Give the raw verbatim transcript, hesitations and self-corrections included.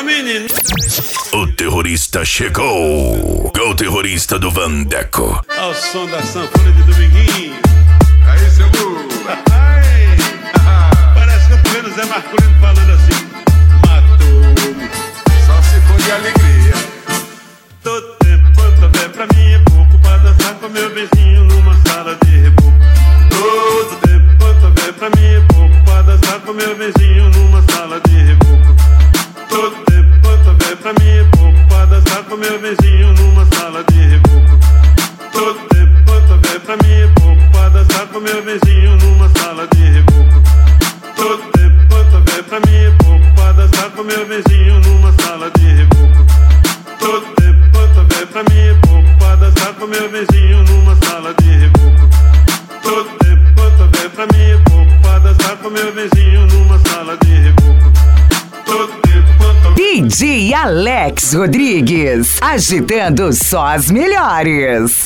Ô menino. O terrorista chegou. O terrorista do Vandeco. Ao som da sanfona de Dominguinho. Aí, seu Lu. Parece que eu tô vendo o Zé Marcolino falando assim. Matou-me. Só se for de alegria. Todo tempo quanto houver pra mim é pouco pra dançar com meu beijinho numa sala de reboco. Todo tempo quanto houver pra mim é pouco pra dançar com meu beijinho numa sala de reboco. Todo tempo quanto houver pra mim é pouco pra dançar com meu beijinho numa sala de reboco. Todo tempo quanto houver pra mim é pouco pra dançar com meu beijinho numa sala de reboco. Todo tempo quanto houver pra mim é pouco pra dançar com meu beijinho numa sala de reboco. Todo tempo quanto houver pra mim é pouco pra dançar com meu beijinho numa sala de reboco. Todo tempo quanto houver pra mim é pouco pra dançar com meu beijinho numa sala de reboco. Todo tempo quanto D J Alex Rodrigues, agitando só as melhores.